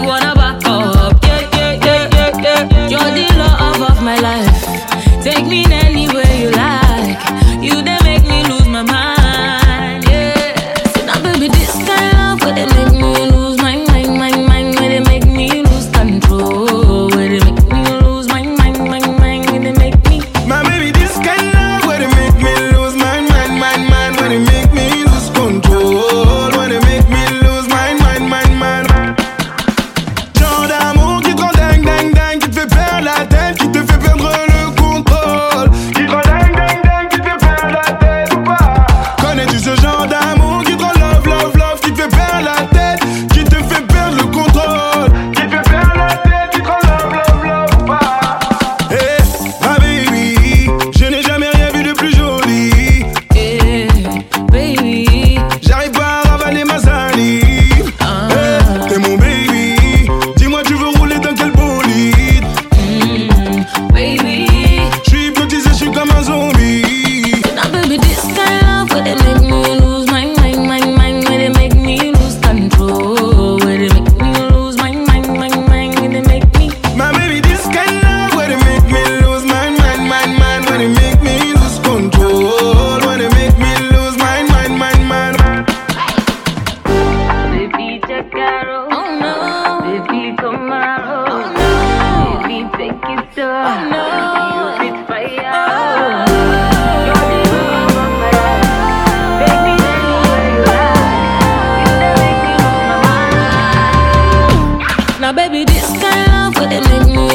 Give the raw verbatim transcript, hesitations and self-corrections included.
wanna back up. Yeah, yeah, yeah, yeah, yeah. You're the love of my life. Take me anywhere you like. You they make me lose my mind. Yeah. So now, baby, this kind of love where they make me lose my mind, mind, mind. Where they make me lose control. Where they make me lose my mind, mind, mind. Where they make me. My baby, this kind of love where they make me lose my mind, mind, mind. Where they make me lose control. Where they make me lose my mind, mind, mind. Genre d'amour qui te rend dingue, dingue, dingue, qui te fait perdre la tête, qui te fait perdre le contrôle, qui te rend dingue, dingue, dingue, qui te fait perdre la tête ou pas. Connais-tu ce genre d'amour qui te rend love, love, love, qui te fait perdre la tête, qui te fait perdre le contrôle, qui te fait perdre la tête, qui te rend love, love, love ou pas. Hey, ma baby, je n'ai jamais rien vu de plus joli. Yeah, baby. J'arrive pas à ravaler ma salive. Ah. Hey, t'es mon baby. Dis-moi, tu veux rouler dans quel bolide? Mm, baby. J'suis hypnotisé, j'suis comme un zombie. Now, baby, this kind of love where they make me lose my mind, mind, mind. Where they make me lose control. Where they make me lose my mind, mind, mind. Where they make me. My baby, this kind of love where they make me lose my mind, mind, mind. Where they make me lose control. Where they make me lose my mind, mind, mind. Baby, check out. Oh no. Baby, come out. Oh no. Baby, take it slow. Oh no. Baby, you fit fire. Oh no. You're the love of my life. Take me anywhere you like. You done make me lose my mind. Now, baby, this kind of love where they make me